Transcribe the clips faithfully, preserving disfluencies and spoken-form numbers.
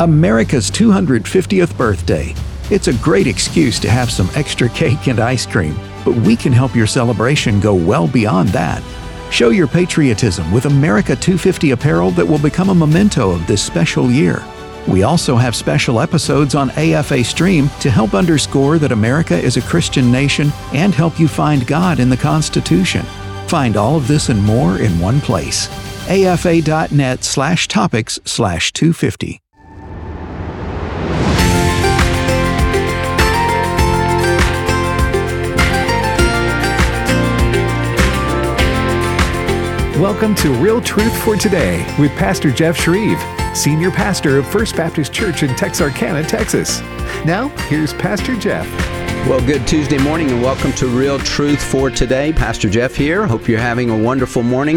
America's two hundred fiftieth birthday. It's a great excuse to have some extra cake and ice cream, but we can help your celebration go well beyond that. Show your patriotism with America two fifty apparel that will become a memento of this special year. We also have special episodes on A F A Stream to help underscore that America is a Christian nation and help you find God in the Constitution. Find all of this and more in one place. afa.net slash topics slash 250. Welcome to Real Truth for Today with Pastor Jeff Shreve, Senior Pastor of First Baptist Church in Texarkana, Texas. Now, here's Pastor Jeff. Well, good Tuesday morning and welcome to Real Truth for Today. Pastor Jeff here. Hope you're having a wonderful morning.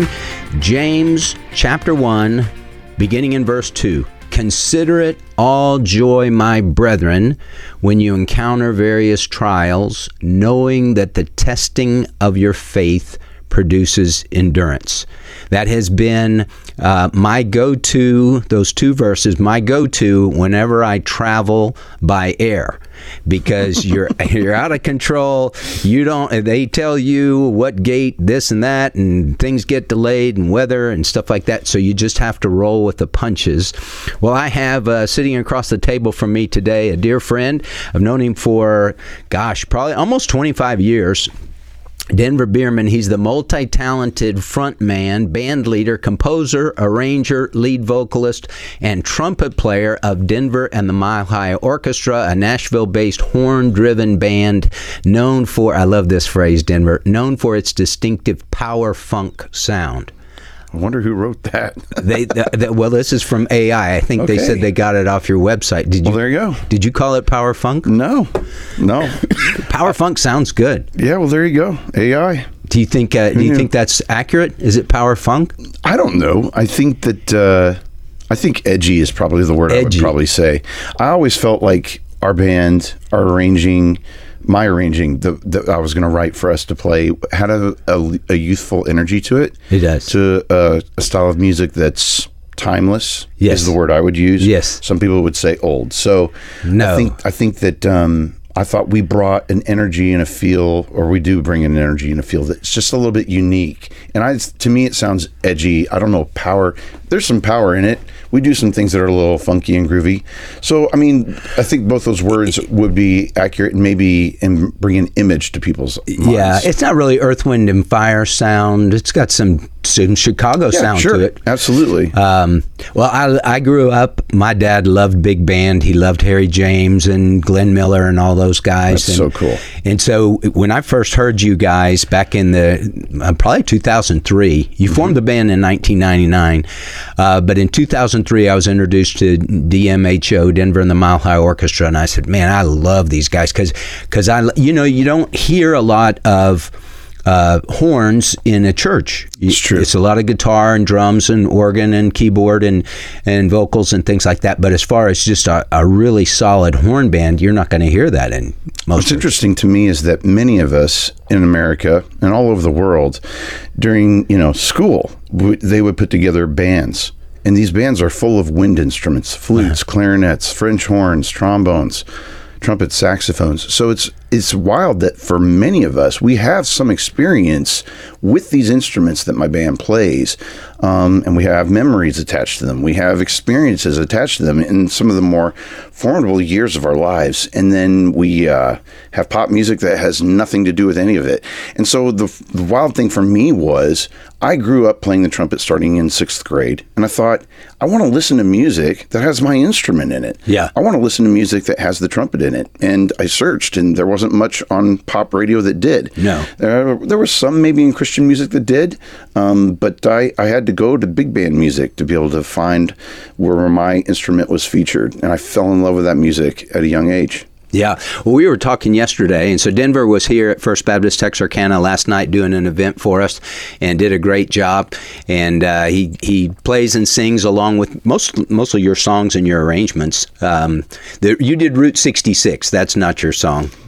James chapter one, beginning in verse two. Consider it all joy, my brethren, when you encounter various trials, knowing that the testing of your faith produces endurance. That has been uh, my go-to, those two verses, my go-to whenever I travel by air, because you're you're out of control. You don't. They tell you what gate, this and that, and things get delayed, and weather and stuff like that. So you just have to roll with the punches. Well, I have uh, sitting across the table from me today a dear friend. I've known him for, gosh, probably almost twenty-five years. Denver Bierman. He's the multi-talented frontman, band leader, composer, arranger, lead vocalist, and trumpet player of Denver and the Mile High Orchestra, a Nashville-based horn-driven band known for, I love this phrase, Denver, known for its distinctive power funk sound. I wonder who wrote that. they, the, the, well, this is from A I. I think okay. They said they got it off your website. Did you? Well, there you go. Did you call it Power Funk? No, no. Power Funk sounds good. Yeah, well, there you go. A I. Do you think? Uh, do you yeah. think that's accurate? Is it Power Funk? I don't know. I think that. Uh, I think edgy is probably the word edgy. I would probably say. I always felt like our band, our arranging. My arranging that I was going to write for us to play had a, a, a youthful energy to it. It does. To a, a style of music that's timeless. Yes. Is the word I would use. Yes. Some people would say old. So no. I think I think that um, I thought we brought an energy and a feel, or we do bring an energy and a feel that's just a little bit unique. And I, to me, it sounds edgy. I don't know, power. There's some power in it. We do some things that are a little funky and groovy. So, I mean, I think both those words would be accurate and maybe in bring an image to people's minds. Yeah, it's not really Earth, Wind, and Fire sound. It's got some, some Chicago yeah, sound sure. to it. Absolutely. Um, well, I, I grew up, my dad loved big band. He loved Harry James and Glenn Miller and all those guys. That's and, so cool. And so when I first heard you guys back in the, uh, probably two thousand three, you mm-hmm. formed the band in nineteen ninety-nine. Uh, but in two thousand three, I was introduced to D M H O, Denver and the Mile High Orchestra, and I said, man, I love these guys because, because I, you know, you don't hear a lot of uh, horns in a church. It's true. It's a lot of guitar and drums and organ and keyboard and, and vocals and things like that. But as far as just a, a really solid horn band, you're not going to hear that in most. What's interesting to me is that many of us in America and all over the world, during you know school, w- they would put together bands. And these bands are full of wind instruments, flutes, clarinets, French horns, trombones, trumpets, saxophones. So it's it's wild that for many of us, we have some experience with these instruments that my band plays, um, and we have memories attached to them. We have experiences attached to them in some of the more formidable years of our lives. And then we uh, have pop music that has nothing to do with any of it. And so the, the wild thing for me was I grew up playing the trumpet starting in sixth grade, and I thought, I want to listen to music that has my instrument in it. Yeah. I want to listen to music that has the trumpet in it. And I searched, and there wasn't much on pop radio that did. No. Uh, there was some maybe in Christian music that did, um, but I, I had to go to big band music to be able to find where my instrument was featured. And I fell in love with that music at a young age. Yeah. Well, we were talking yesterday, and so Denver was here at First Baptist Texarkana last night doing an event for us and did a great job. And uh, he he plays and sings along with most mostly your songs and your arrangements. Um, the, you did Route sixty-six. That's not your song.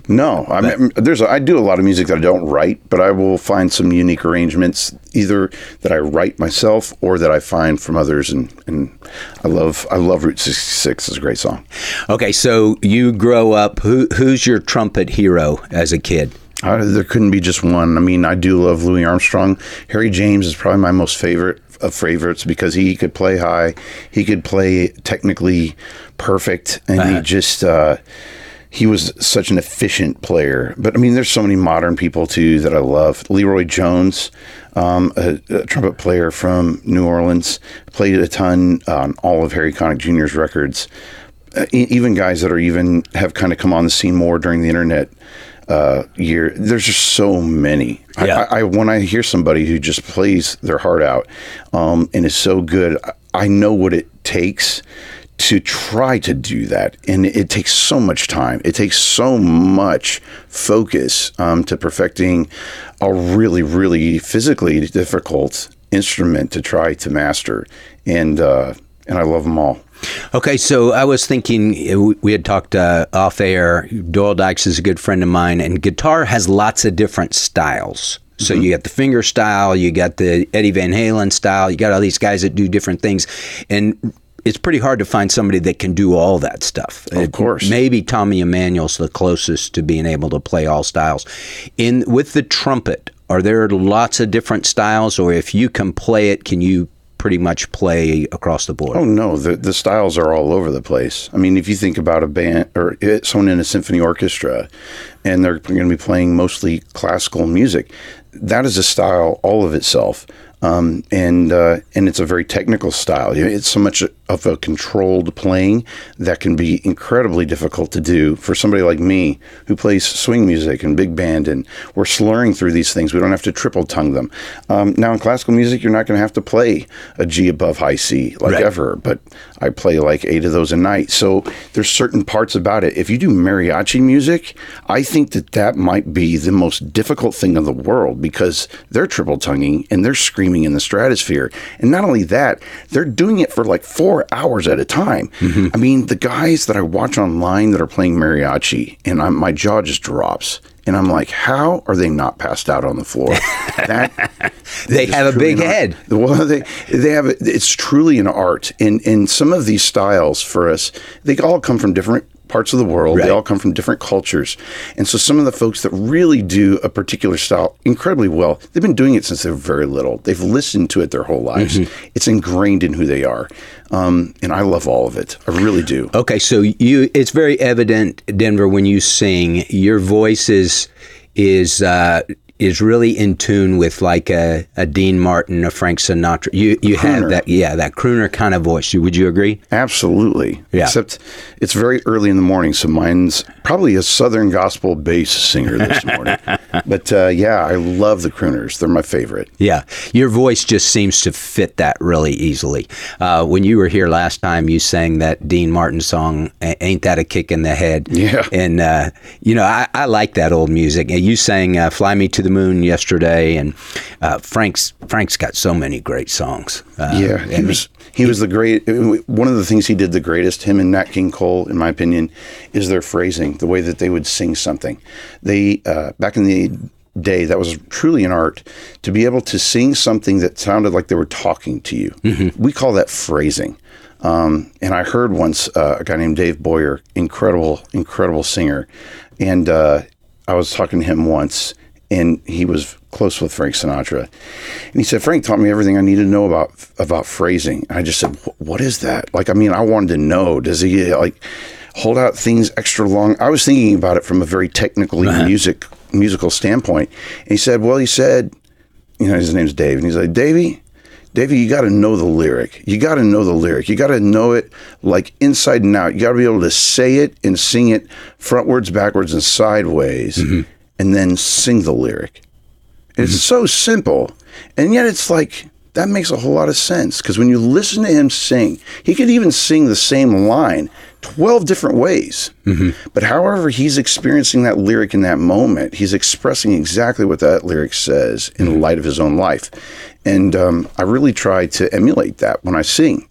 No, I mean, there's a, I do a lot of music that I don't write, but I will find some unique arrangements either that I write myself or that I find from others, and, and I love I love Route sixty-six. It's a great song. Okay, so you grow up. Who who's your trumpet hero as a kid? Uh, there couldn't be just one. I mean, I do love Louis Armstrong. Harry James is probably my most favorite of favorites because he could play high, he could play technically perfect, and uh-huh. he just. Uh, He was such an efficient player. But, I mean, there's so many modern people, too, that I love. Leroy Jones, um, a, a trumpet player from New Orleans, played a ton on all of Harry Connick Junior's records. Uh, e- even guys that are even have kind of come on the scene more during the internet uh, year. There's just so many. Yeah. I, I, when I hear somebody who just plays their heart out um, and is so good, I know what it takes to try to do that, and it takes so much time. It takes so much focus um, to perfecting a really, really physically difficult instrument to try to master, and uh, and I love them all. Okay, so I was thinking, we had talked uh, off air. Doyle Dykes is a good friend of mine, and guitar has lots of different styles. So mm-hmm. you got the finger style, you got the Eddie Van Halen style, you got all these guys that do different things, and it's pretty hard to find somebody that can do all that stuff. Of course. It, maybe Tommy Emmanuel's the closest to being able to play all styles. In with the trumpet, are there lots of different styles, or if you can play it, can you pretty much play across the board? Oh, no. The the styles are all over the place. I mean, if you think about a band or someone in a symphony orchestra and they're going to be playing mostly classical music, that is a style all of itself. Um, and uh, and it's a very technical style. It's so much of a controlled playing that can be incredibly difficult to do for somebody like me who plays swing music and big band, and we're slurring through these things. We don't have to triple tongue them. Um, now in classical music, you're not going to have to play a G above high C like right. ever, but I play like eight of those a night. So there's certain parts about it. If you do mariachi music, I think that that might be the most difficult thing in the world because they're triple tonguing and they're screaming in the stratosphere. And not only that, they're doing it for like four hours at a time. Mm-hmm. I mean, the guys that I watch online that are playing mariachi, and I'm, my jaw just drops. And I'm like, how are they not passed out on the floor? That they have a big head. Well, they they have. A, it's truly an art. And and some of these styles for us, they all come from different parts of the world. Right. They all come from different cultures. And so some of the folks that really do a particular style incredibly well, they've been doing it since they were very little. They've listened to it their whole lives. Mm-hmm. It's ingrained in who they are. Um, and I love all of it. I really do. Okay, so you it's very evident, Denver, when you sing, your voice is is uh, is really in tune with like a, a Dean Martin, a Frank Sinatra. You you crooner. have that, yeah, that crooner kind of voice. Would you agree? Absolutely. Yeah. Except it's very early in the morning, so mine's probably a Southern gospel bass singer this morning. But uh, yeah, I love the crooners. They're my favorite. Yeah, your voice just seems to fit that really easily. Uh, when you were here last time, you sang that Dean Martin song, "Ain't That a Kick in the Head?" Yeah. And uh, you know, I, I like that old music. You sang uh, "Fly Me to the Moon" yesterday, and uh, Frank's Frank's got so many great songs. Uh, yeah, he was he was the great. One of the things he did the greatest, him and Nat King Cole, in my opinion, is their phrasing, the way that they would sing something. They uh, back in the day, that was truly an art to be able to sing something that sounded like they were talking to you. Mm-hmm. We call that phrasing. Um, and I heard once uh, a guy named Dave Boyer, incredible, incredible singer, and uh, I was talking to him once. And he was close with Frank Sinatra. And he said, Frank taught me everything I needed to know about about phrasing. And I just said, what is that? Like, I mean, I wanted to know. Does he, like, hold out things extra long? I was thinking about it from a very technically uh-huh. music musical standpoint. And he said, well, he said, you know, his name's Dave. And he's like, Davey, Davey, you got to know the lyric. You got to know the lyric. You got to know it, like, inside and out. You got to be able to say it and sing it frontwards, backwards, and sideways. Mm-hmm. And then sing the lyric. It's mm-hmm. so simple, and yet it's like, that makes a whole lot of sense, because when you listen to him sing, he could even sing the same line twelve different ways. Mm-hmm. But however he's experiencing that lyric in that moment, he's expressing exactly what that lyric says in mm-hmm. light of his own life. And um, I really try to emulate that when I sing.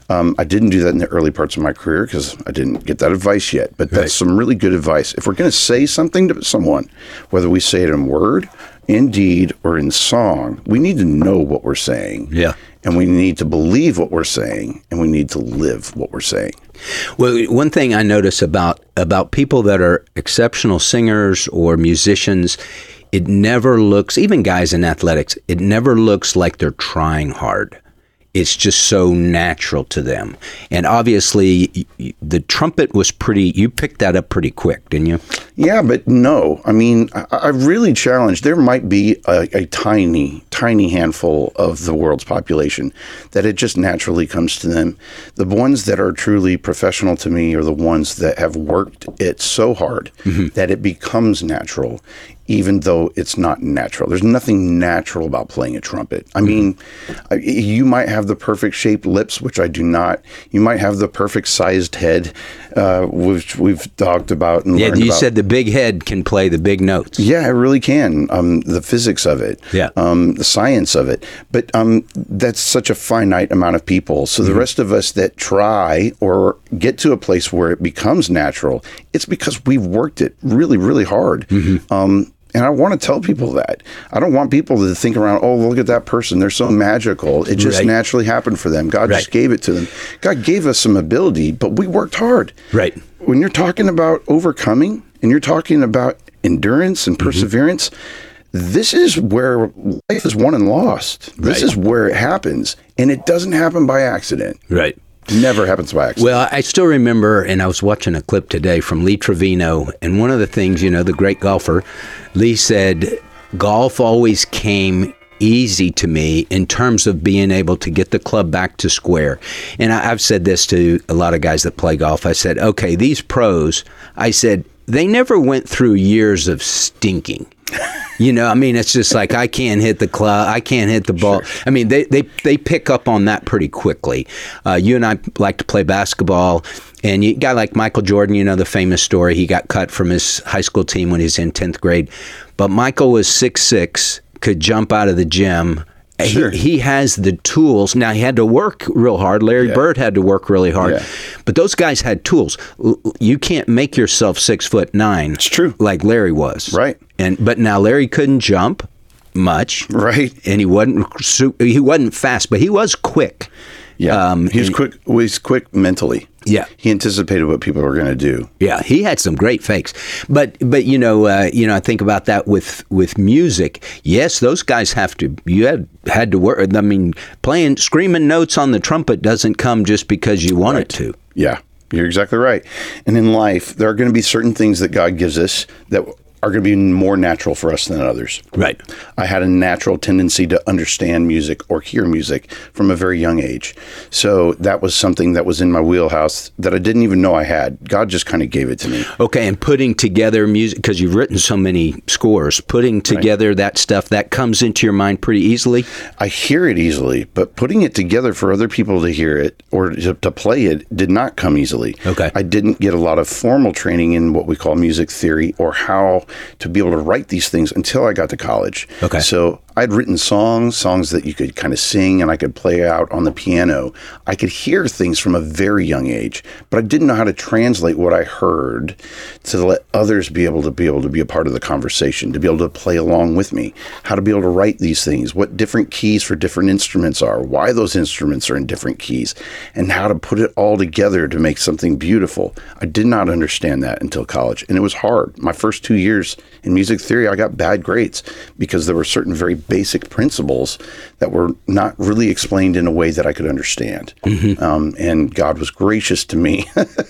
Um, I didn't do that in the early parts of my career because I didn't get that advice yet. But that's Right. some really good advice. If we're going to say something to someone, whether we say it in word, in deed, or in song, we need to know what we're saying. Yeah. And we need to believe what we're saying, and we need to live what we're saying. Well, one thing I notice about about people that are exceptional singers or musicians, it never looks, even guys in athletics, it never looks like they're trying hard. It's just so natural to them. And obviously, y- y- the trumpet was pretty, you picked that up pretty quick, didn't you? Yeah, but no. I mean, I, I really challenge. There might be a, a tiny, tiny handful of the world's population that it just naturally comes to them. The ones that are truly professional to me are the ones that have worked it so hard mm-hmm. that it becomes natural, even though it's not natural. There's nothing natural about playing a trumpet. I mean, mm-hmm. you might have the perfect shaped lips, which I do not. You might have the perfect sized head, uh, which we've talked about and yeah, learned you about. said the big head can play the big notes. Yeah, it really can. Um, the physics of it, yeah, um, the science of it. But um, that's such a finite amount of people. So mm-hmm. the rest of us that try or get to a place where it becomes natural, it's because we've worked it really, really hard. Mm-hmm. Um, And I want to tell people that. I don't want people to think around, oh, look at that person. They're so magical. It just right. naturally happened for them. God right. just gave it to them. God gave us some ability, but we worked hard. Right. When you're talking about overcoming and you're talking about endurance and perseverance, mm-hmm. this is where life is won and lost. This right. is where it happens. And it doesn't happen by accident. Right. Never happens by accident. Well, I still remember, and I was watching a clip today from Lee Trevino, and one of the things, you know, the great golfer, Lee said, golf always came easy to me in terms of being able to get the club back to square. And I, I've said this to a lot of guys that play golf. I said, okay, these pros, I said, they never went through years of stinking. You know, I mean, it's just like, I can't hit the club, I can't hit the ball. Sure. I mean, they, they, they pick up on that pretty quickly. Uh, you and I like to play basketball, and you, a guy like Michael Jordan, you know the famous story, he got cut from his high school team when he was in tenth grade. But Michael was six six, could jump out of the gym. Sure. He, he has the tools. Now, he had to work real hard. Larry yeah. Bird had to work really hard. Yeah. But those guys had tools. You can't make yourself six foot nine. It's true. Like Larry was. Right. And But now Larry couldn't jump much. Right. And he wasn't he wasn't fast, but he was quick. Yeah. Um, he was quick. He was quick mentally. Yeah. He anticipated what people were going to do. Yeah, he had some great fakes. But but you know, uh, you know, I think about that with with music. Yes, those guys have to you had had to work. I mean, playing screaming notes on the trumpet doesn't come just because you want right. it to. Yeah. You're exactly right. And in life, there are going to be certain things that God gives us that are going to be more natural for us than others. Right. I had a natural tendency to understand music or hear music from a very young age. So that was something that was in my wheelhouse that I didn't even know I had. God just kind of gave it to me. Okay, and putting together music, because you've written so many scores, putting together right. that stuff, that comes into your mind pretty easily? I hear it easily, but putting it together for other people to hear it or to, to play it did not come easily. Okay. I didn't get a lot of formal training in what we call music theory or how to be able to write these things until I got to college. Okay. So I'd written songs, songs that you could kind of sing and I could play out on the piano. I could hear things from a very young age, but I didn't know how to translate what I heard to let others be able to be able to be a part of the conversation, to be able to play along with me, how to be able to write these things, what different keys for different instruments are, why those instruments are in different keys, and how to put it all together to make something beautiful. I did not understand that until college, and it was hard. My first two years in music theory, I got bad grades because there were certain very basic principles that were not really explained in a way that I could understand. Mm-hmm. Um, and God was gracious to me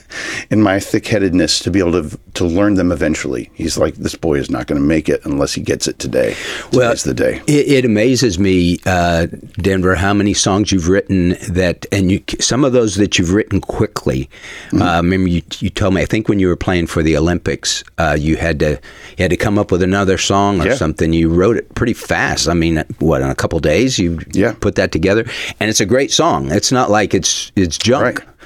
in my thick-headedness to be able to to learn them eventually. He's like, this boy is not going to make it unless he gets it today. Well, Today's the day. It, it amazes me, uh, Denver, how many songs you've written that, and you, some of those that you've written quickly. Mm-hmm. Uh, remember, you, you told me, I think when you were playing for the Olympics, uh, you had to you had to come up with another song or yeah. something. You wrote it pretty fast. I mean, what, in a couple days you yeah. put that together, and it's a great song. It's not like it's it's junk. Right.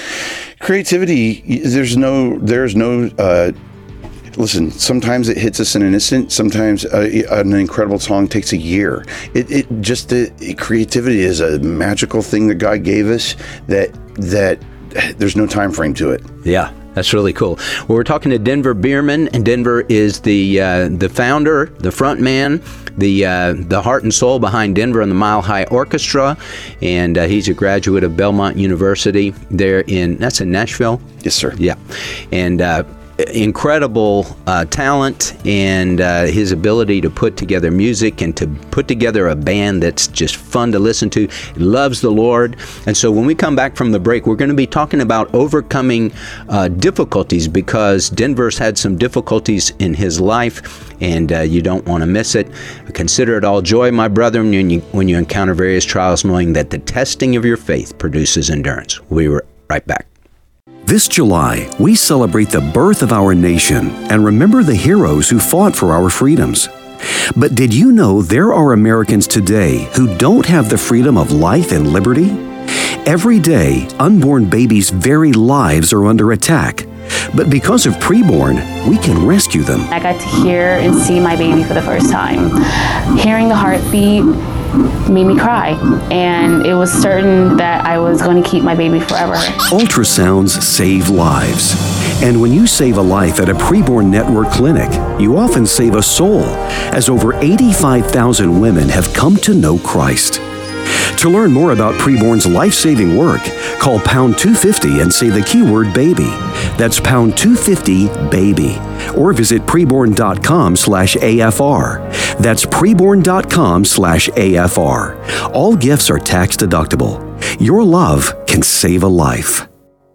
Creativity, there's no, there's no, uh, listen, sometimes it hits us in an instant. Sometimes uh, an incredible song takes a year. It, it just, uh, creativity is a magical thing that God gave us that that there's no time frame to it. Yeah. That's really cool. Well, we're talking to Denver Bierman, and Denver is the uh, the founder, the front man, the uh, the heart and soul behind Denver and the Mile High Orchestra, and uh, he's a graduate of Belmont University there in, that's in Nashville? Yes, sir. Yeah. And uh, incredible uh, talent, and uh, his ability to put together music and to put together a band that's just fun to listen to. He loves the Lord. And so when we come back from the break, we're going to be talking about overcoming uh, difficulties, because Denver's had some difficulties in his life, and uh, you don't want to miss it. Consider it all joy, my brethren, when you, when you encounter various trials, knowing that the testing of your faith produces endurance. We'll be right back. This July, we celebrate the birth of our nation and remember the heroes who fought for our freedoms. But did you know there are Americans today who don't have the freedom of life and liberty? Every day, unborn babies' very lives are under attack. But because of Preborn, we can rescue them. I got to hear and see my baby for the first time. Hearing the heartbeat made me cry, and it was certain that I was going to keep my baby forever. Ultrasounds save lives. And when you save a life at a Preborn Network clinic, you often save a soul, as over eighty-five thousand women have come to know Christ. To learn more about Preborn's life-saving work, call pound two fifty and say the keyword baby. That's pound two fifty baby. Or visit preborn.com slash AFR. That's preborn.com slash AFR. All gifts are tax deductible. Your love can save a life.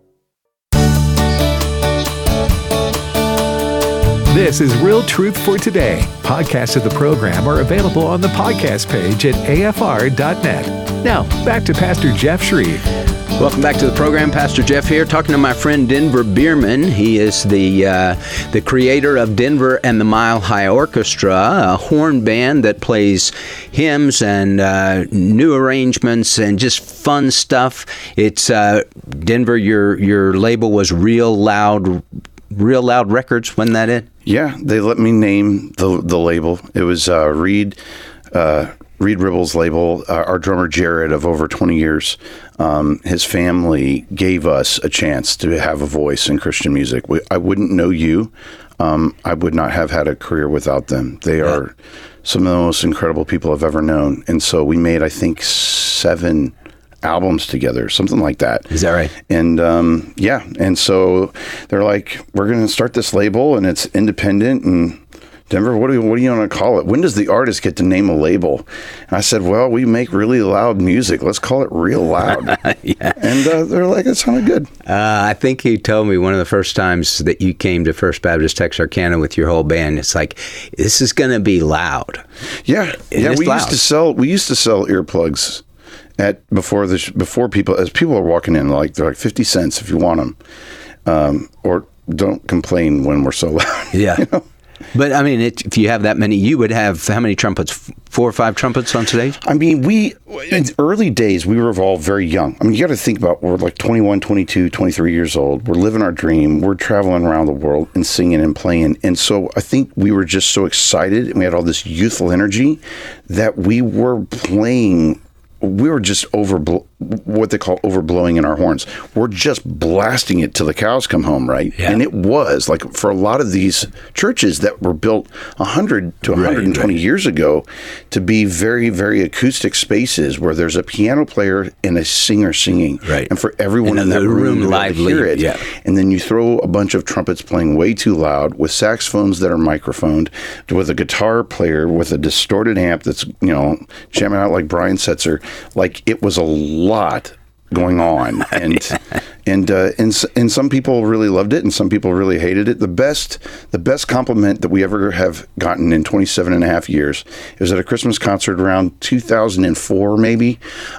This is Real Truth for Today. Podcasts of the program are available on the podcast page at A F R dot net. Now, back to Pastor Jeff Shreve. Welcome back to the program. Pastor Jeff here, talking to my friend Denver Bierman. He is the uh, the creator of Denver and the Mile High Orchestra, a horn band that plays hymns and uh, new arrangements and just fun stuff. It's uh, Denver. Your your label was Real Loud. Real Loud Records, wasn't that it? Yeah, they let me name the the label. It was uh, Reed uh, Reed Ribble's label. Uh, our drummer Jared, of over twenty years, um, his family gave us a chance to have a voice in Christian music. We, I wouldn't know you. Um, I would not have had a career without them. They yeah. are some of the most incredible people I've ever known. And so we made, I think, seven albums together, something like that. Is that right? And um, yeah, and so they're like, we're going to start this label, and it's independent. And Denver, what do you, what do you want to call it? When does the artist get to name a label? And I said, well, we make really loud music. Let's call it Real Loud. yeah. And uh, they're like, it sounded good. Uh, I think you told me one of the first times that you came to First Baptist Texarkana with your whole band, it's like, this is going to be loud. Yeah, and yeah. We loud. used to sell. We used to sell earplugs. At before the sh- before people as people are walking in, like they're like fifty cents if you want them, um, or don't complain when we're so loud. Yeah, you know? But I mean, it, if you have that many, you would have how many trumpets? Four or five trumpets on stage? I mean, we in early days we were all very young. I mean, you got to think about we're like twenty-one, twenty-two, twenty-three years old. We're living our dream. We're traveling around the world and singing and playing. And so I think we were just so excited, and we had all this youthful energy that we were playing. We were just over what they call overblowing in our horns. We're just blasting it till the cows come home, right? Yeah. And it was like for a lot of these churches that were built one hundred to one hundred twenty right, right. years ago to be very, very acoustic spaces where there's a piano player and a singer singing. Right. And for everyone in that room, room to hear it. Yeah. And then you throw a bunch of trumpets playing way too loud with saxophones that are microphoned, with a guitar player with a distorted amp that's, you know, jamming out like Brian Setzer. Like it was a lot going on, and and uh, and and some people really loved it, and some people really hated it. The best the best compliment that we ever have gotten in twenty-seven and a half years is at a Christmas concert around two thousand four, maybe,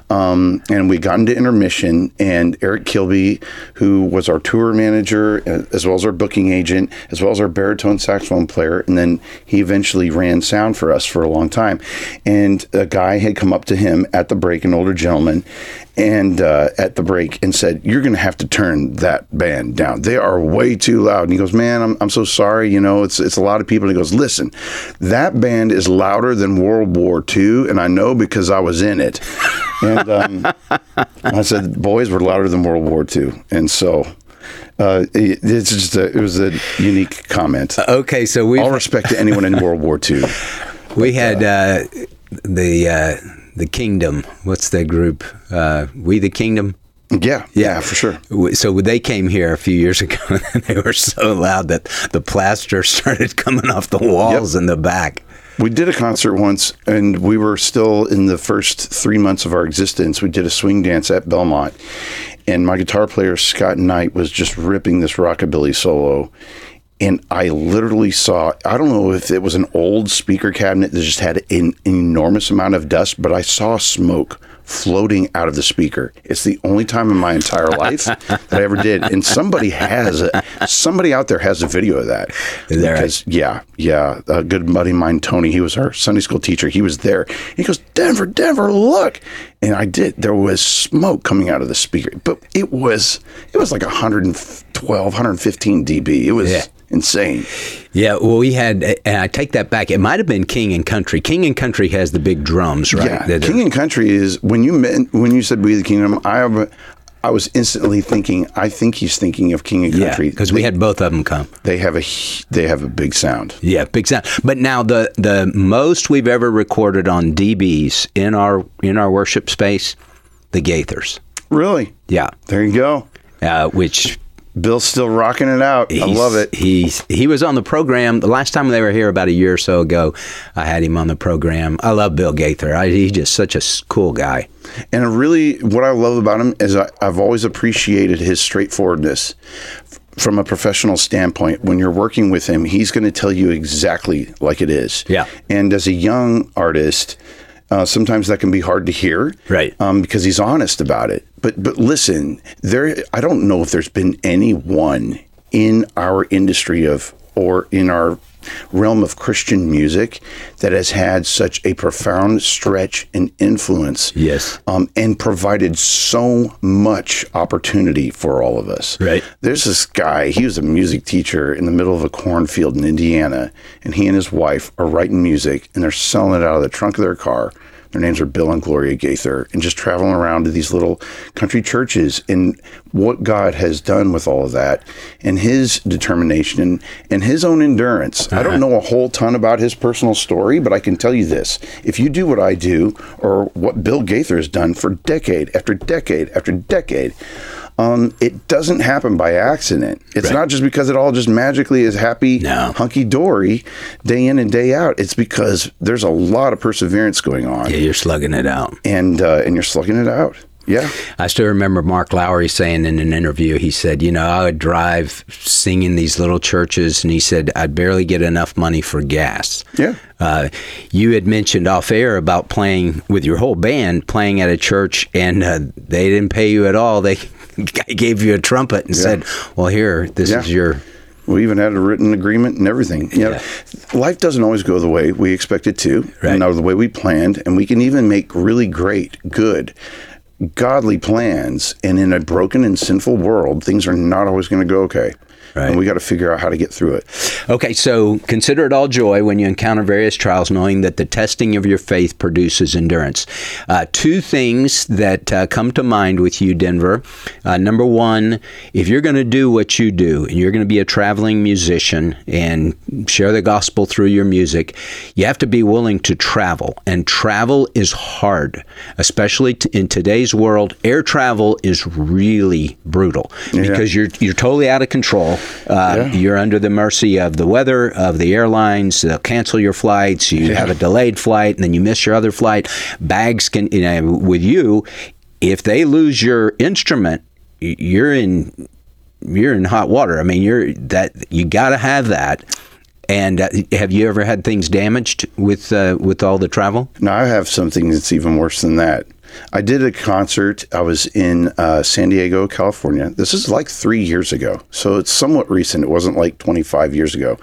um, and we got into intermission, and Eric Kilby, who was our tour manager as well as our booking agent, as well as our baritone saxophone player, and then he eventually ran sound for us for a long time, and a guy had come up to him at the break, an older gentleman, and uh, at the break, and said, "You're going to have have to turn that band down. They are way too loud. And he goes, man, I'm, I'm so sorry. You know, it's it's a lot of people. And he goes, listen, that band is louder than World War Two, and I know because I was in it. And um, I said, boys were louder than World War Two. And so uh, it, it's just a, it was a unique comment. Okay, so we all respect to anyone in World War Two. We had uh, the uh, the Kingdom. What's that group? Uh, We the Kingdom. Yeah, yeah, for sure. So they came here a few years ago, and they were so loud that the plaster started coming off the walls yep. in the back. We did a concert once, and we were still in the first three months of our existence. We did a swing dance at Belmont, and my guitar player, Scott Knight, was just ripping this rockabilly solo. And I literally saw, I don't know if it was an old speaker cabinet that just had an, an enormous amount of dust, but I saw smoke floating out of the speaker. It's the only time in my entire life that I ever did. And somebody has, a, somebody out there has a video of that. Is that because, right? Yeah, yeah. A good buddy of mine, Tony, he was our Sunday school teacher. He was there. He goes, Denver, Denver, look. And I did. There was smoke coming out of the speaker. But it was, it was like one twelve, one fifteen decibels. It was... Yeah. Insane. Yeah, well, we had, and I take that back. It might have been King and Country. King and Country has the big drums, right? Yeah, that King and Country is, when you meant, when you said We the Kingdom, I I was instantly thinking, I think he's thinking of King and Country. Yeah, because we had both of them come. They have a they have a big sound. Yeah, big sound. But now the the most we've ever recorded on D Bs in our in our worship space, the Gaithers. Really? Yeah. There you go. Uh, which... Bill's still rocking it out. I love it. He's he was on the program the last time they were here about a year or so ago. I had him on the program. I love Bill Gaither. I, he's just such a cool guy. And really, what I love about him is I, I've always appreciated his straightforwardness. From a professional standpoint, when you're working with him, he's going to tell you exactly like it is. Yeah. And as a young artist, Uh, sometimes that can be hard to hear, right? Um, because he's honest about it. But but listen, there. I don't know if there's been anyone in our industry of or in our realm of Christian music that has had such a profound stretch and influence. Yes. Um, and provided so much opportunity for all of us. Right. There's this guy, he was a music teacher in the middle of a cornfield in Indiana, and he and his wife are writing music, and they're selling it out of the trunk of their car. Their names are Bill and Gloria Gaither, and just traveling around to these little country churches, and what God has done with all of that, and his determination and, and his own endurance. Uh-huh. I don't know a whole ton about his personal story, but I can tell you this. If you do what I do, or what Bill Gaither has done for decade after decade after decade, Um, it doesn't happen by accident. It's right. not just because it all just magically is happy, no. hunky-dory, day in and day out. It's because there's a lot of perseverance going on. Yeah, you're slugging it out. And uh, and you're slugging it out. Yeah. I still remember Mark Lowry saying in an interview, he said, you know, I would drive singing these little churches, and he said, I'd barely get enough money for gas. Yeah. Uh, you had mentioned off air about playing with your whole band, playing at a church, and uh, they didn't pay you at all. They gave you a trumpet and yeah. said, well, here, this yeah. is your... We even had a written agreement and everything. You know, yeah. Life doesn't always go the way we expect it to, right. and the way we planned, and we can even make really great, good, godly plans, and in a broken and sinful world, things are not always going to go okay. Right. And we got to figure out how to get through it. Okay, so consider it all joy when you encounter various trials, knowing that the testing of your faith produces endurance. Uh, two things that uh, come to mind with you, Denver. Uh, number one, if you're going to do what you do, and you're going to be a traveling musician and share the gospel through your music, you have to be willing to travel. And travel is hard, especially t- in today's world. Air travel is really brutal yeah. because you're you're totally out of control. Uh, yeah. You're under the mercy of the weather, of the airlines. They'll cancel your flights. You yeah. have a delayed flight, and then you miss your other flight. Bags can, you know, with you, if they lose your instrument, you're in you're in hot water. I mean, you're that you got to have that. And uh, have you ever had things damaged with uh, with all the travel? No, I have something that's even worse than that. I did a concert. I was in uh, San Diego, California. This is like three years ago, so it's somewhat recent. It wasn't like twenty-five years ago.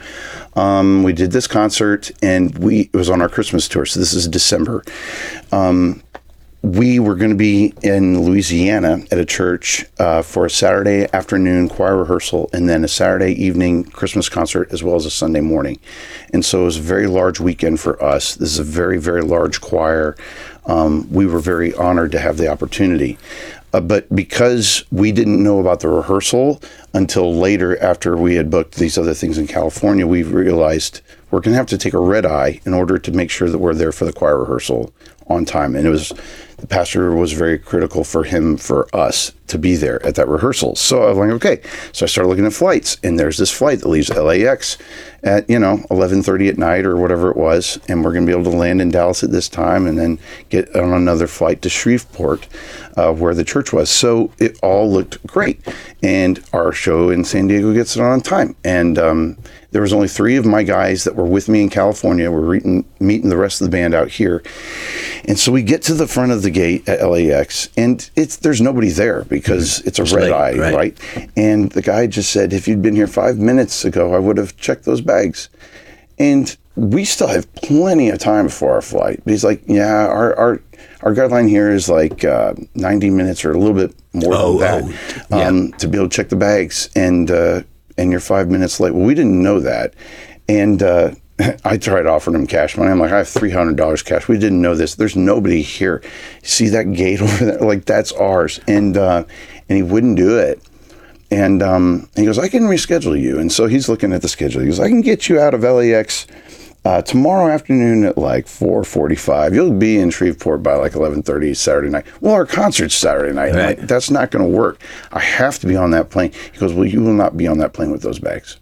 Um, we did this concert, and we it was on our Christmas tour, so this is December. Um, we were going to be in Louisiana at a church uh, for a Saturday afternoon choir rehearsal and then a Saturday evening Christmas concert as well as a Sunday morning. And so it was a very large weekend for us. This is a very, very large choir. Um, we were very honored to have the opportunity. Uh, but because we didn't know about the rehearsal until later after we had booked these other things in California, we realized we're going to have to take a red eye in order to make sure that we're there for the choir rehearsal on time. And it was, the pastor was very critical for him, for us to be there at that rehearsal. So I was like, okay. So I started looking at flights, and there's this flight that leaves L A X at, you know, eleven thirty at night or whatever it was. And we're going to be able to land in Dallas at this time and then get on another flight to Shreveport, uh, where the church was. So it all looked great. And our show in San Diego gets it on time. And, um, there was only three of my guys that were with me in California. We're meeting, meeting the rest of the band out here. And so we get to the front of the gate at L A X, and it's there's nobody there because it's a It's red late, eye, right. right? And the guy just said, if you'd been here five minutes ago, I would have checked those bags. And we still have plenty of time before our flight. But he's like, yeah, our our, our guideline here is like uh, ninety minutes or a little bit more Oh, than oh, that yeah. um, to be able to check the bags. And uh, and you're five minutes late. Well, we didn't know that. And uh, I tried offering him cash money. I'm like, I have three hundred dollars cash. We didn't know this. There's nobody here. See that gate over there? Like, that's ours. And uh, and he wouldn't do it. And, um, and he goes, I can reschedule you. And so he's looking at the schedule. He goes, I can get you out of L A X uh, tomorrow afternoon at like four forty-five. You'll be in Shreveport by like eleven thirty Saturday night. Well, our concert's Saturday night. I'm Right. like, that's not going to work. I have to be on that plane. He goes, well, you will not be on that plane with those bags.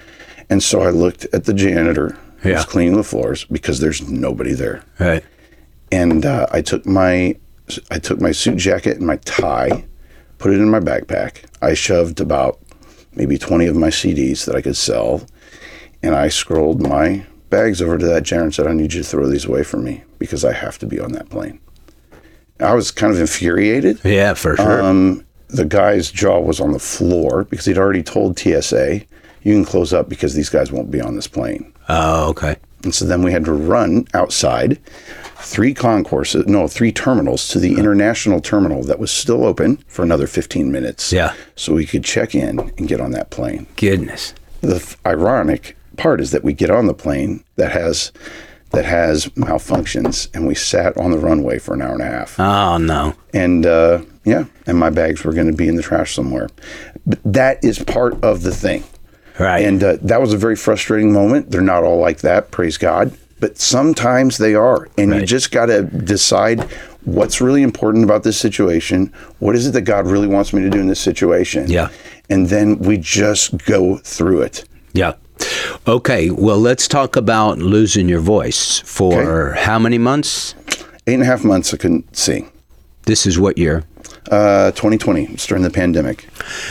And so I looked at the janitor who Yeah. was cleaning the floors because there's nobody there. Right. And uh, I took my I took my suit jacket and my tie, put it in my backpack. I shoved about maybe twenty of my C Ds that I could sell, and I scrolled my bags over to that janitor and said, I need you to throw these away for me because I have to be on that plane. I was kind of infuriated. Yeah, for sure. Um, the guy's jaw was on the floor because he'd already told T S A, you can close up because these guys won't be on this plane. oh, okay. And so then we had to run outside three concourses, no, three terminals to the international terminal that was still open for another fifteen minutes. Yeah. So we could check in and get on that plane. Goodness. The f- ironic part is that we get on the plane that has that has malfunctions, and we sat on the runway for an hour and a half. Oh, no. And uh, yeah, and my bags were going to be in the trash somewhere. But that is part of the thing. Right. And uh, that was a very frustrating moment. They're not all like that, praise God. But sometimes they are. And Right. you just got to decide what's really important about this situation. What is it that God really wants me to do in this situation? Yeah. And then we just go through it. Yeah. Okay. Well, let's talk about losing your voice for how many months? Eight and a half months I couldn't sing. This is what year? Uh, twenty twenty, it's during the pandemic.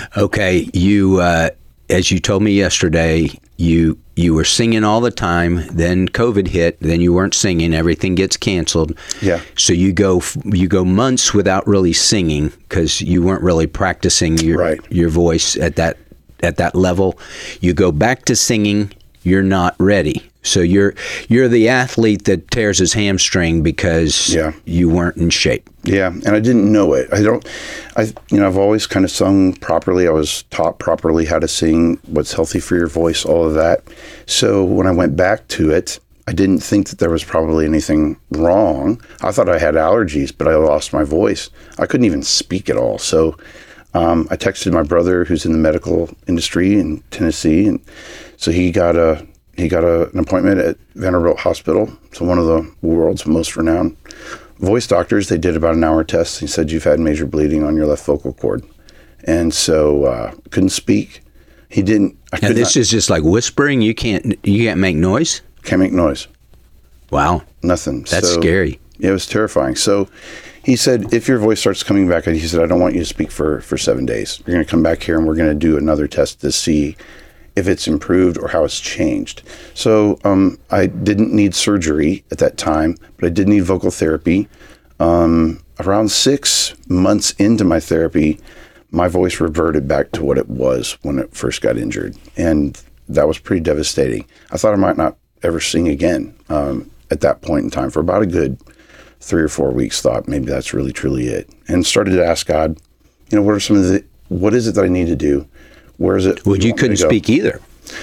Okay. You, uh, as you told me yesterday, you you were singing all the time. Then COVID hit. Then you weren't singing. Everything gets canceled. Yeah. So you go you go months without really singing because you weren't really practicing your Right. your voice at that at that level. You go back to singing. You're not ready. So you're you're the athlete that tears his hamstring because Yeah. you weren't in shape. Yeah, and I didn't know it. I don't, I you know, I've always kind of sung properly. I was taught properly how to sing, what's healthy for your voice, all of that. So when I went back to it, I didn't think that there was probably anything wrong. I thought I had allergies, but I lost my voice. I couldn't even speak at all. So um, I texted my brother, who's in the medical industry in Tennessee, and so he got a he got a, an appointment at Vanderbilt Hospital. So one of the world's most renowned voice doctors. They did about an hour test. He said, you've had major bleeding on your left vocal cord. And so uh, couldn't speak. He didn't. I Now could this not, is just like whispering. You can't you can't make noise. can't make noise. Wow, Nothing. that's So, scary. Yeah, it was terrifying. So he said, if your voice starts coming back, he said, I don't want you to speak for, for seven days. You're going to come back here and we're going to do another test to see if it's improved or how it's changed. So um, I didn't need surgery at that time, but I did need vocal therapy. Um, around six months into my therapy, my voice reverted back to what it was when it first got injured. And that was pretty devastating. I thought I might not ever sing again um, at that point in time for about a good three or four weeks, thought maybe that's really, truly it. And started to ask God, you know, what are some of the, what is it that I need to do? Where is it? Well, you couldn't speak either.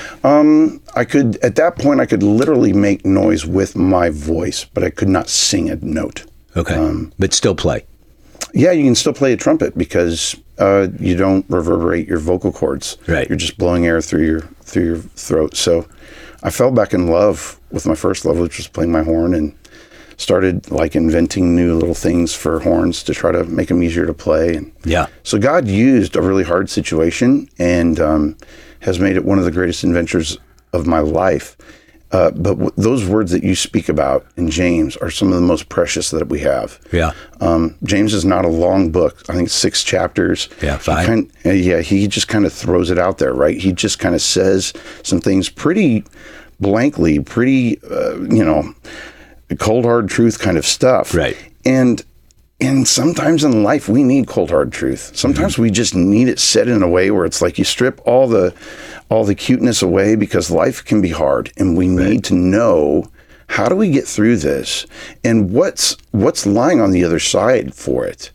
Um, I could, at that point, I could literally make noise with my voice, but I could not sing a note. Okay. Um, but still play. Yeah, you can still play a trumpet because uh, you don't reverberate your vocal cords. Right. You're just blowing air through your through your throat. So I fell back in love with my first love, which was playing my horn, and started like inventing new little things for horns to try to make them easier to play. And yeah. So God used a really hard situation and um, has made it one of the greatest adventures of my life. Uh, but w- those words that you speak about in James are some of the most precious that we have. Yeah. Um, James is not a long book. I think six chapters. Yeah, five. He kind, uh, yeah, he just kind of throws it out there, right? He just kind of says some things pretty blankly, pretty, uh, you know, cold, hard truth kind of stuff. Right. And and sometimes in life we need cold, hard truth. Sometimes mm-hmm. we just need it said in a way where it's like you strip all the all the cuteness away because life can be hard, and we right. need to know, how do we get through this, and what's what's lying on the other side for it.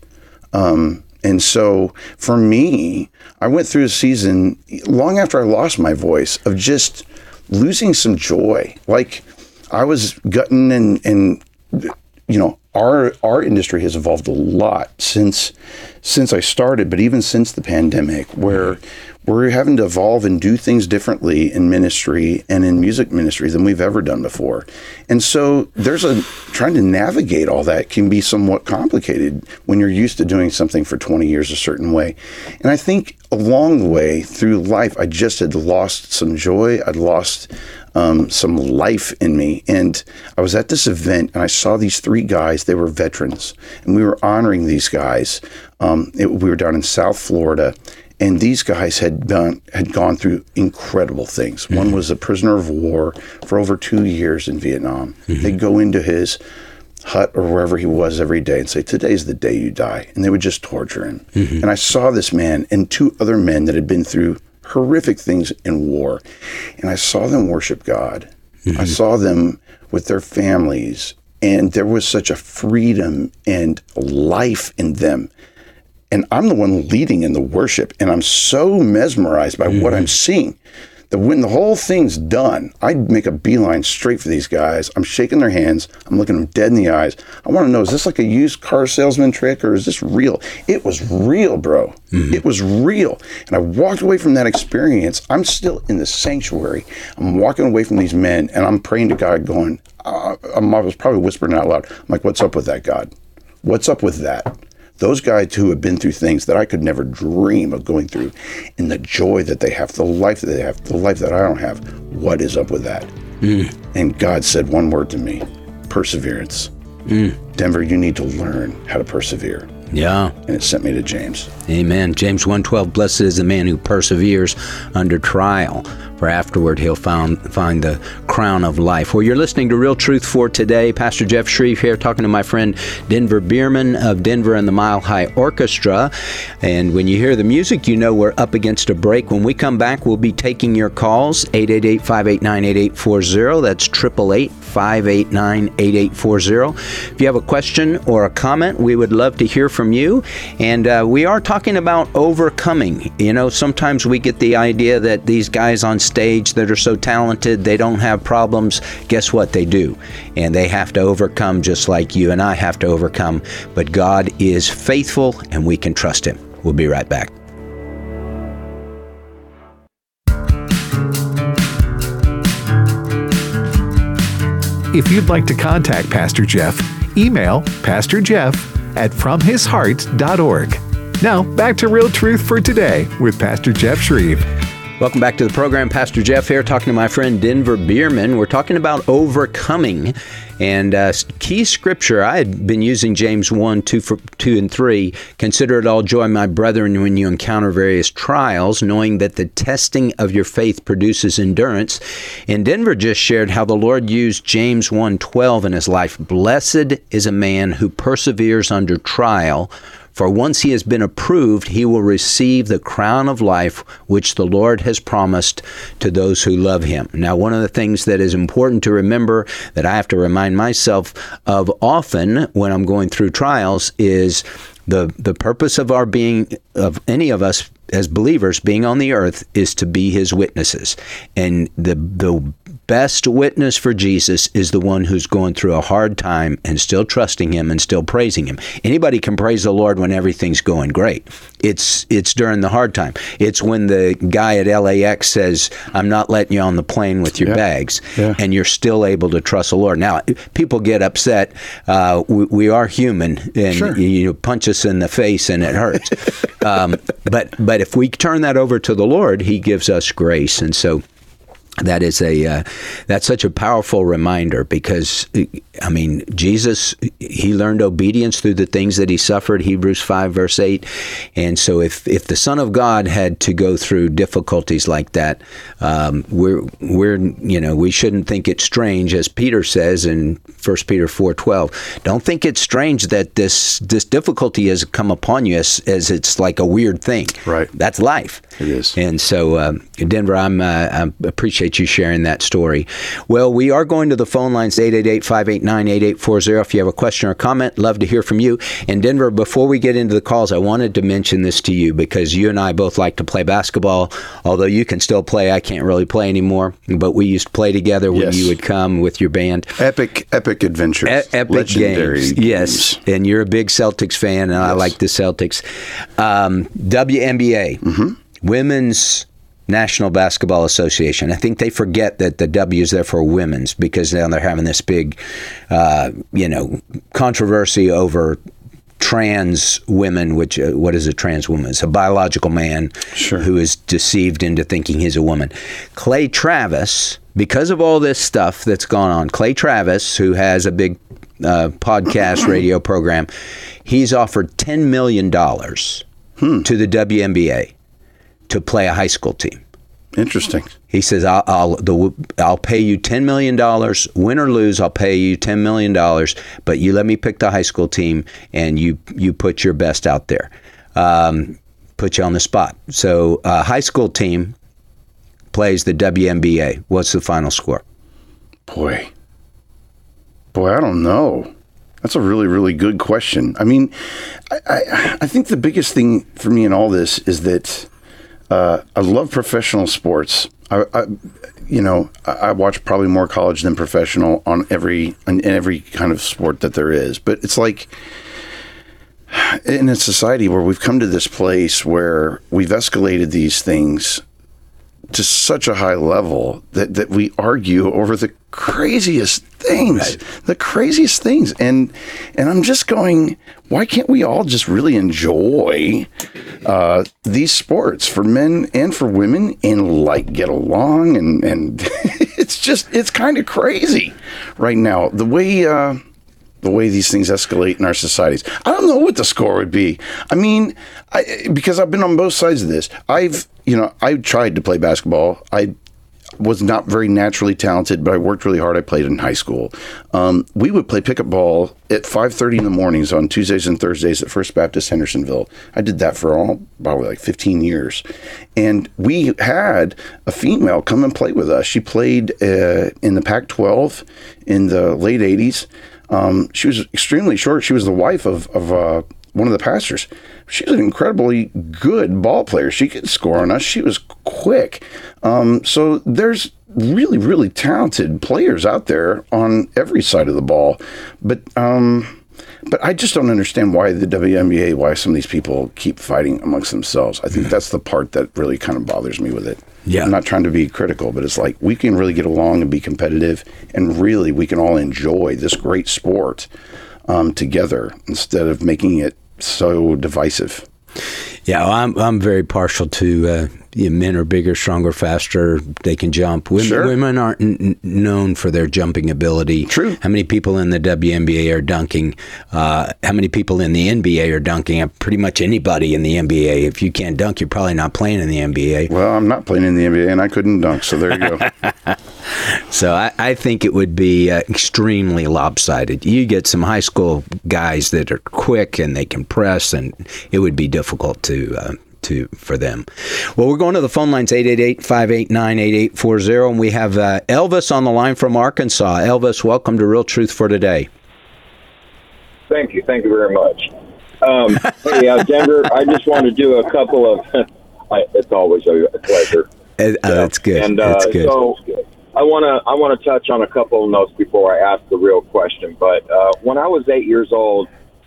Um, and so for me, I went through a season long after I lost my voice of just losing some joy. Like I was gutting and and you know, our our industry has evolved a lot since since I started, but even since the pandemic, where we're having to evolve and do things differently in ministry and in music ministry than we've ever done before. And so there's a trying to navigate all that can be somewhat complicated when you're used to doing something for twenty years a certain way. And I think along the way through life, I just had lost some joy. I'd lost um, some life in me. And I was at this event and I saw these three guys. They were veterans, and we were honoring these guys. Um, it, we were down in South Florida. And these guys had done had gone through incredible things. Mm-hmm. One was a prisoner of war for over two years in Vietnam. Mm-hmm. They'd go into his hut or wherever he was every day and say, "Today's the day you die." And they would just torture him. Mm-hmm. And I saw this man and two other men that had been through horrific things in war. And I saw them worship God. Mm-hmm. I saw them with their families. And there was such a freedom and life in them. And I'm the one leading in the worship, and I'm so mesmerized by mm-hmm. what I'm seeing that when the whole thing's done, I'd make a beeline straight for these guys. I'm shaking their hands. I'm looking them dead in the eyes. I want to know, is this like a used car salesman trick, or is this real? It was real, bro. Mm-hmm. It was real. And I walked away from that experience. I'm still in the sanctuary. I'm walking away from these men, and I'm praying to God going, uh, I was probably whispering out loud. I'm like, what's up with that, God? What's up with that? Those guys who have been through things that I could never dream of going through, and the joy that they have, the life that they have, the life that I don't have, what is up with that? Mm. And God said one word to me, perseverance. Mm. Denver, you need to learn how to persevere. Yeah. And it sent me to James. Amen. James one twelve, blessed is the man who perseveres under trial, for afterward he'll found, find the crown of life. Well, you're listening to Real Truth for Today. Pastor Jeff Shreve here talking to my friend Denver Bierman of Denver and the Mile High Orchestra. And when you hear the music, you know we're up against a break. When we come back, we'll be taking your calls, eight eight eight, five eight nine, eight eight four zero. That's eight eight eight, five eight nine, eight eight four zero. If you have a question or a comment, we would love to hear from you. And uh, we are talking about overcoming. You know, sometimes we get the idea that these guys on stage that are so talented, they don't have problems. Guess what? They do. And they have to overcome just like you and I have to overcome. But God is faithful and we can trust Him. We'll be right back. If you'd like to contact Pastor Jeff, email Pastor Jeff at from his heart dot org. Now, back to Real Truth for Today with Pastor Jeff Shreve. Welcome back to the program. Pastor Jeff here talking to my friend Denver Bierman. We're talking about overcoming. And uh, key scripture, I had been using James one, two, two, and three. Consider it all joy, my brethren, when you encounter various trials, knowing that the testing of your faith produces endurance. And Denver just shared how the Lord used James one twelve in his life. Blessed is a man who perseveres under trial, For once he has been approved, he will receive the crown of life which the Lord has promised to those who love him. Now, one of the things that is important to remember that I have to remind myself of often when I'm going through trials is the the purpose of our being, of any of us as believers being on the earth, is to be his witnesses. And the the best witness for Jesus is the one who's going through a hard time and still trusting him and still praising him. Anybody can praise the Lord when everything's going great. It's it's during the hard time. It's when the guy at L A X says, I'm not letting you on the plane with your yeah. bags, yeah. and you're still able to trust the Lord. Now, people get upset. Uh, we, we are human, and Sure. you, you punch us in the face and it hurts. um, but but if we turn that over to the Lord, he gives us grace. And so that is a uh, that's such a powerful reminder, because I mean, Jesus, he learned obedience through the things that he suffered, Hebrews five verse eight. And so if if the Son of God had to go through difficulties like that, um, we're we're you know we shouldn't think it strange, as Peter says in First Peter four twelve. Don't think it's strange that this this difficulty has come upon you as as it's like a weird thing. Right. That's life. It is. And so, uh, Denver, I'm uh, I appreciate you sharing that story. Well, we are going to the phone lines, eight eight eight, five eight nine, eight eight four zero. If you have a question or comment, love to hear from you. And Denver, before we get into the calls, I wanted to mention this to you, because you and I both like to play basketball. Although you can still play, I can't really play anymore. But we used to play together when Yes. you would come with your band. Epic, epic adventures. E- epic Legendary games. games. Yes. And you're a big Celtics fan, and I Yes. like the Celtics. Um, W N B A, mm-hmm. Women's National Basketball Association. I think they forget that the W is there for women's, because now they're having this big, uh, you know, controversy over trans women, which, uh, what is a trans woman? It's a biological man Sure. who is deceived into thinking he's a woman. Clay Travis, because of all this stuff that's gone on, Clay Travis, who has a big uh, podcast radio program, he's offered ten million dollars hmm. to the W N B A to play a high school team. Interesting. He says, I'll I'll, the, I'll pay you ten million dollars, win or lose, I'll pay you ten million dollars, but you let me pick the high school team, and you, you put your best out there. Um, put you on the spot. So a high school team plays the W N B A. What's the final score? Boy. Boy, I don't know. That's a really, really good question. I mean, I, I, I think the biggest thing for me in all this is that uh, I love professional sports. I, I you know, I, I watch probably more college than professional on every on every kind of sport that there is. But it's like, in a society where we've come to this place where we've escalated these things to such a high level that, that we argue over the craziest things, right. the craziest things. And, and I'm just going, why can't we all just really enjoy uh, these sports for men and for women and like get along? And, and it's just, it's kind of crazy right now. The way, uh, the way these things escalate in our societies. I don't know what the score would be. I mean, I, because I've been on both sides of this. I've, you know, I tried to play basketball. I was not very naturally talented, but I worked really hard. I played in high school. Um, we would play pickup ball at five thirty in the mornings on Tuesdays and Thursdays at First Baptist Hendersonville. I did that for all, probably like fifteen years. And we had a female come and play with us. She played uh, in the Pac twelve in the late eighties. Um, she was extremely short. She was the wife of, of uh, one of the pastors. She was an incredibly good ball player. She could score on us. She was quick. Um, so there's really, really talented players out there on every side of the ball. But um, but I just don't understand why the W N B A, why some of these people keep fighting amongst themselves. I think that's the part that really kind of bothers me with it. Yeah. I'm not trying to be critical, but it's like we can really get along and be competitive, and really we can all enjoy this great sport um, together instead of making it so divisive. Yeah, well, I'm I'm very partial to uh, you know, men are bigger, stronger, faster. They can jump. Women, sure. women aren't n- known for their jumping ability. True. How many people in the W N B A are dunking? Uh, how many people in the N B A are dunking? Pretty much anybody in the N B A. If you can't dunk, you're probably not playing in the N B A. Well, I'm not playing in the N B A, and I couldn't dunk, so there you go. So I, I think it would be uh, extremely lopsided. You get some high school guys that are quick and they can press, and it would be difficult to uh, to for them. Well, we're going to the phone lines, eight eight eight, five eight nine, eight eight four zero, and we have uh, Elvis on the line from Arkansas. Elvis, welcome to Real Truth for Today. Thank you. Thank you very much. Um, hey, uh, Denver, I just want to do a couple of, I, it's always a, a pleasure. Uh, uh, that's good. And, uh, that's good. So I want to I want to touch on a couple of notes before I ask the real question. But uh, when I was eight years old,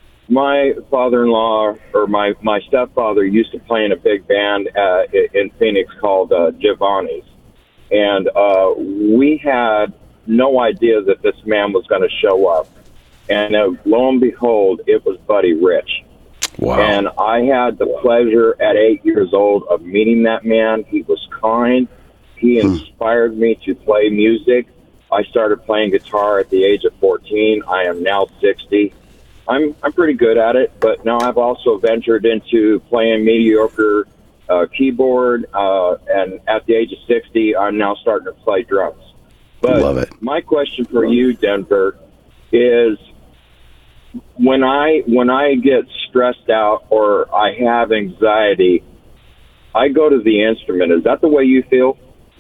my father-in-law or my, my stepfather used to play in a big band uh, in Phoenix called uh, Giovanni's. And uh, we had no idea that this man was going to show up. And uh, lo and behold, it was Buddy Rich. Wow. And I had the pleasure at eight years old of meeting that man. He was kind. He inspired me to play music. I started playing guitar at the age of fourteen. I am now sixty. I'm I'm pretty good at it, but now I've also ventured into playing mediocre uh, keyboard. Uh, and at the age of sixty, I'm now starting to play drums. But Love it. My question for you, Denver, is when I when I get stressed out or I have anxiety, I go to the instrument. Is that the way you feel?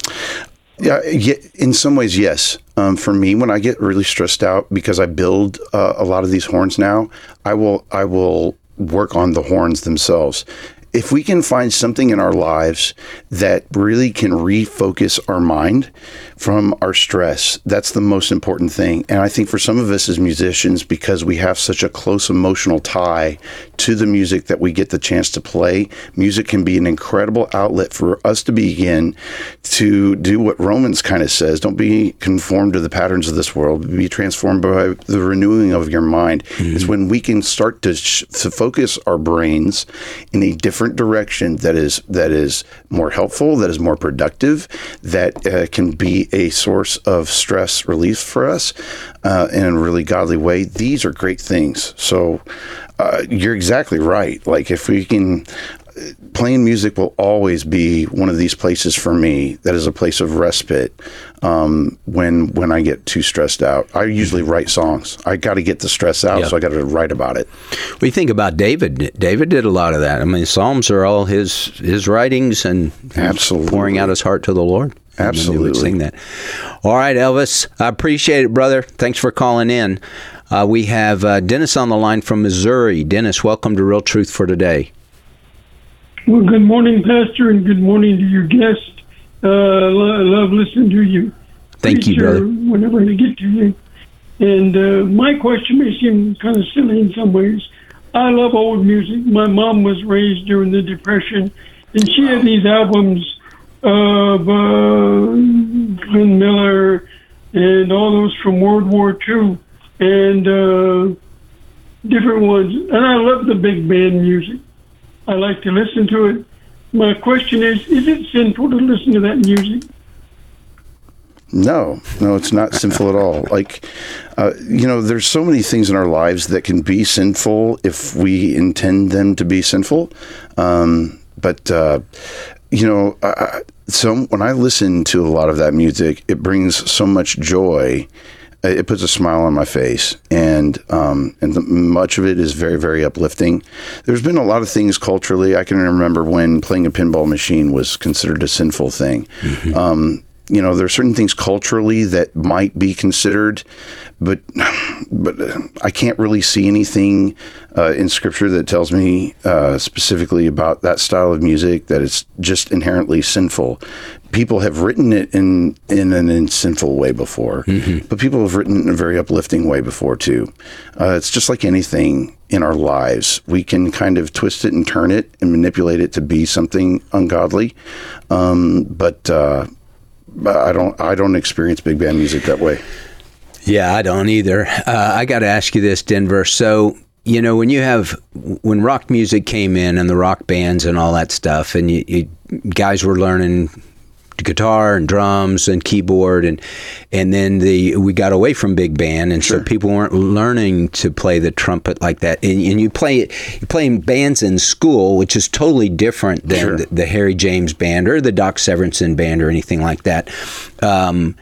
Yeah, in some ways, yes. Um, for me, when I get really stressed out because I build uh, a lot of these horns now, I will I will work on the horns themselves. If we can find something in our lives that really can refocus our mind from our stress, that's the most important thing. And I think for some of us as musicians, because we have such a close emotional tie to the music that we get the chance to play, music can be an incredible outlet for us to begin to do what Romans kind of says. Don't be conformed to the patterns of this world. Be transformed by the renewing of your mind. Mm-hmm. It's when we can start to, sh- to focus our brains in a different direction that is that is more helpful, that is more productive, that uh, can be a source of stress relief for us uh, in a really godly way. These are great things. So uh, you're exactly right. Like if we can, playing music will always be one of these places for me that is a place of respite um, when when I get too stressed out. I usually write songs. I got to get the stress out, yep. So I got to write about it. We think about David. David did a lot of that. I mean, Psalms are all his his writings and Absolutely. pouring out his heart to the Lord. Absolutely. And he would sing that. All right, Elvis, I appreciate it, brother. Thanks for calling in. Uh, we have uh, Dennis on the line from Missouri. Dennis, welcome to Real Truth for Today. Well, good morning, Pastor, and good morning to your guest. Uh, I love listening to you. Thank you, brother. Whenever I get to you. And uh, my question may seem kind of silly in some ways. I love old music. My mom was raised during the Depression, and she had these albums of uh, Glenn Miller and all those from World War Two and uh, different ones. And I love the big band music. I like to listen to it. My question is, is it sinful to listen to that music? No, no, it's not sinful at all. Like, uh, you know, there's so many things in our lives that can be sinful if we intend them to be sinful. Um, but, uh, you know, I, so when I listen to a lot of that music, it brings so much joy. It puts a smile on my face, and um, and the, much of it is very, very uplifting. There's been a lot of things culturally. I can remember when playing a pinball machine was considered a sinful thing. Mm-hmm. Um, you know, there are certain things culturally that might be considered, but but uh, I can't really see anything uh, in Scripture that tells me uh, specifically about that style of music that it's just inherently sinful. People have written it in in an in sinful way before, mm-hmm. but people have written it in a very uplifting way before too. Uh, it's just like anything in our lives. We can kind of twist it and turn it and manipulate it to be something ungodly, um, but. Uh, I don't. I don't experience big band music that way. Yeah, I don't either. Uh, I got to ask you this, Denver. So, you know, when you have when rock music came in and the rock bands and all that stuff, and you, you guys were learning guitar and drums and keyboard, and and then the we got away from big band, and sure. So people weren't learning to play the trumpet like that. And, and you play you play in bands in school, which is totally different than sure. the, the Harry James band or the Doc Severinsen band or anything like that. Um,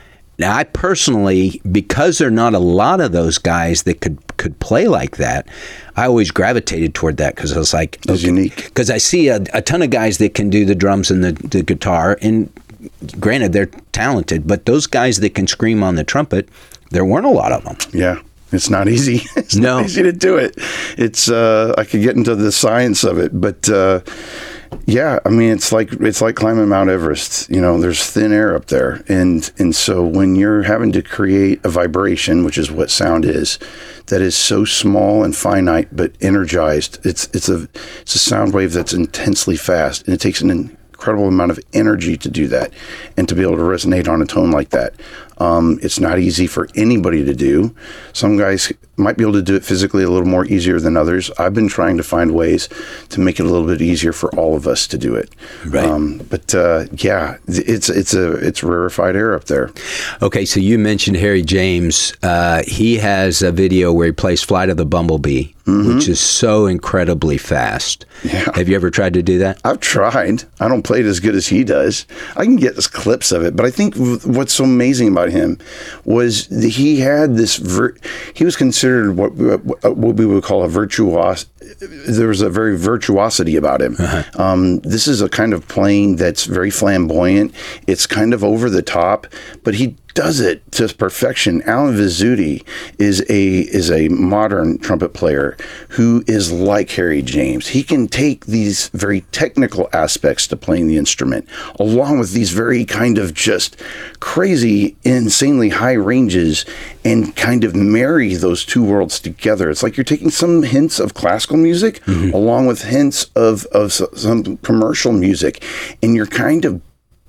Now, I personally, because there are not a lot of those guys that could could play like that, I always gravitated toward that because I was like, it's okay. unique. Because I see a, a ton of guys that can do the drums and the, the guitar, and granted, they're talented, but those guys that can scream on the trumpet, there weren't a lot of them. Yeah. It's not easy. It's no. not easy to do it. It's uh, I could get into the science of it, but uh, yeah, I mean, it's like it's like climbing Mount Everest. You know, there's thin air up there, and and so when you're having to create a vibration, which is what sound is, that is so small and finite but energized. It's it's a it's a sound wave that's intensely fast, and it takes an incredible amount of energy to do that, and to be able to resonate on a tone like that. Um, it's not easy for anybody to do. Some guys might be able to do it physically a little more easier than others. I've been trying to find ways to make it a little bit easier for all of us to do it. Right. Um, but uh, yeah, it's it's a it's rarefied air up there. Okay, so you mentioned Harry James. Uh, he has a video where he plays "Flight of the Bumblebee," mm-hmm. which is so incredibly fast. Yeah. Have you ever tried to do that? I've tried. I don't play it as good as he does. I can get clips of it, but I think what's so amazing about him was that he had this. Vir- he was considered what what we would call a virtuos. There was a very virtuosity about him. Uh-huh. Um, this is a kind of playing that's very flamboyant. It's kind of over the top, but he does it to perfection. Alan Vizzuti is a is a modern trumpet player who is like Harry James. He can take these very technical aspects to playing the instrument, along with these very kind of just crazy, insanely high ranges, and kind of marry those two worlds together. It's like you're taking some hints of classical music, mm-hmm. along with hints of, of some commercial music, and you're kind of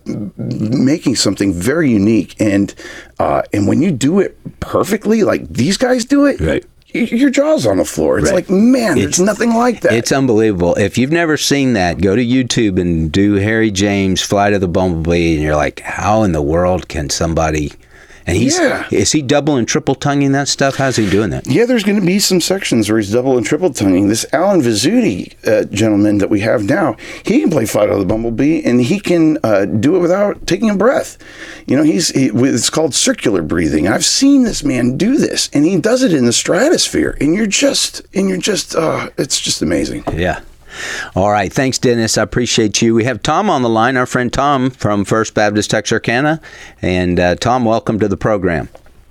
making something very unique. And uh, and when you do it perfectly, like these guys do it, right. your jaw's on the floor. It's right. like, man, it's, there's nothing like that. It's unbelievable. If you've never seen that, go to YouTube and do Harry James, Flight of the Bumblebee, and you're like, how in the world can somebody... And he's yeah. is he double and triple tonguing that stuff? How's he doing that? Yeah, there's going to be some sections where he's double and triple tonguing. This Alan Vizzuti uh, gentleman that we have now, he can play Flight of the Bumblebee, and he can uh, do it without taking a breath. You know, he's he, it's called circular breathing. I've seen this man do this, and he does it in the stratosphere. And you're just and you're just uh, it's just amazing. Yeah. All right. Thanks, Dennis. I appreciate you. We have Tom on the line, our friend Tom from First Baptist Texarkana. And uh, Tom, welcome to the program.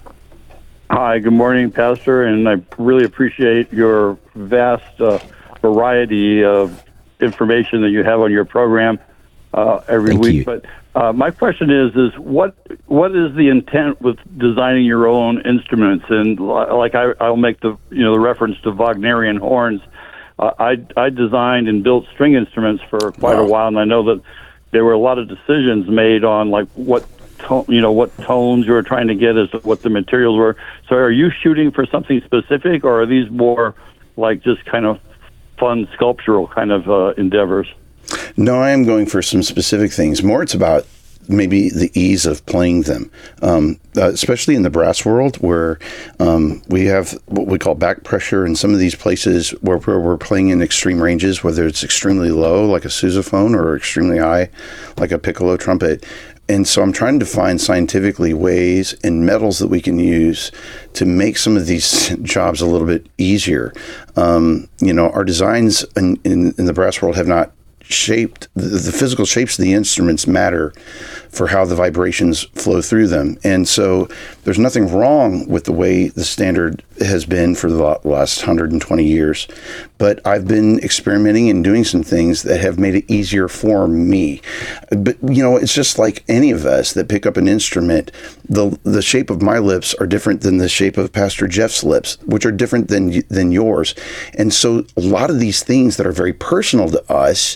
Hi, good morning, Pastor. And I really appreciate your vast uh, variety of information that you have on your program uh, every Thank week. You. But uh, my question is, is what what is the intent with designing your own instruments? And like I, I'll make the you know the reference to Wagnerian horns. Uh, I, I designed and built string instruments for quite wow. a while, and I know that there were a lot of decisions made on like what to, you know what tones you were trying to get as to what the materials were. So, are you shooting for something specific, or are these more like just kind of fun sculptural kind of uh, endeavors? No, I am going for some specific things. More, it's about maybe the ease of playing them, um, uh, especially in the brass world, where um, we have what we call back pressure in some of these places where, where we're playing in extreme ranges, whether it's extremely low, like a sousaphone, or extremely high, like a piccolo trumpet. And so I'm trying to find scientifically ways and metals that we can use to make some of these jobs a little bit easier. Um, you know, our designs in, in, in the brass world have not shaped, the, the physical shapes of the instruments matter for how the vibrations flow through them. And so there's nothing wrong with the way the standard has been for the last one hundred twenty years. But I've been experimenting and doing some things that have made it easier for me. But, you know, it's just like any of us that pick up an instrument. The the shape of my lips are different than the shape of Pastor Jeff's lips, which are different than than yours. And so a lot of these things that are very personal to us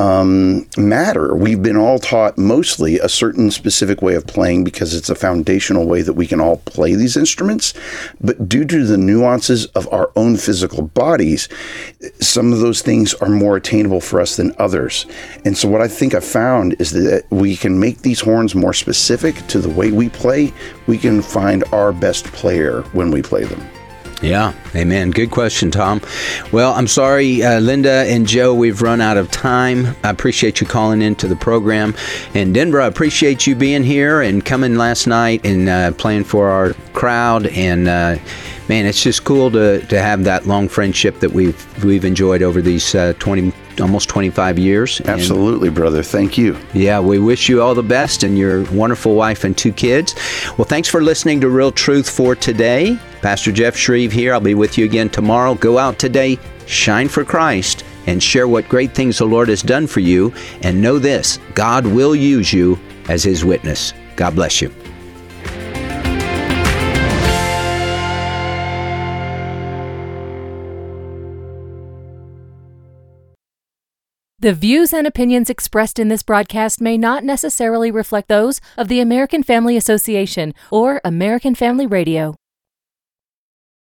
um, matter. We've been all taught mostly a certain specific way of playing because it's a foundational way that we can all play these instruments. But due to the nuances of our own physical bodies, some of those things are more attainable for us than others. And so what I think I found is that we can make these horns more specific to the way we play. We can find our best player when we play them. Yeah, amen. Good question, Tom. Well, I'm sorry, uh, Linda and Joe, we've run out of time. I appreciate you calling into the program. And Denver, I appreciate you being here and coming last night and uh, playing for our crowd. And uh, man, it's just cool to, to have that long friendship that we've we've enjoyed over these uh, twenty, almost twenty-five years. Absolutely, and, brother. Thank you. Yeah, we wish you all the best and your wonderful wife and two kids. Well, thanks for listening to Real Truth for today. Pastor Jeff Shreve here. I'll be with you again tomorrow. Go out today, shine for Christ, and share what great things the Lord has done for you. And know this, God will use you as His witness. God bless you. The views and opinions expressed in this broadcast may not necessarily reflect those of the American Family Association or American Family Radio.